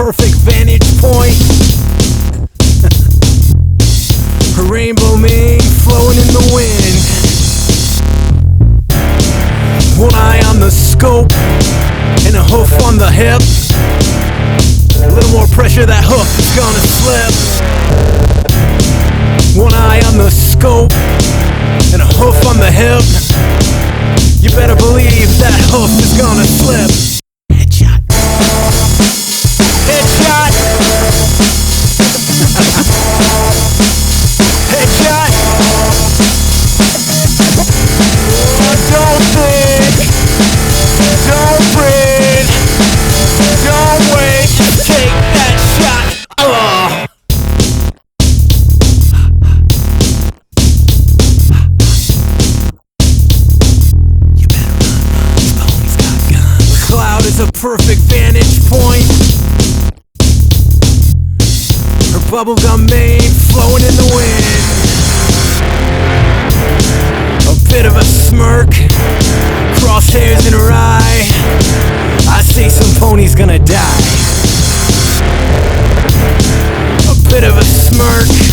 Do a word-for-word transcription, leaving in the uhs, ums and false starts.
perfect vantage point. Her rainbow mane flowing in the wind. One eye on the scope and a hoof on the hip. A little more pressure, that hoof is gonna slip. One eye on the scope and a hoof on the hip. You better believe that hoof is gonna slip. Headshot. Headshot. Headshot. Don't think, don't breathe, don't wait, just take that shot. Oh. You better run, run, these ponies got guns. The cloud is a perfect vantage point. Her bubblegum mane flowing in the wind. A bit of a smirk, crosshairs in her eye. I say some pony's gonna die. A bit of a smirk,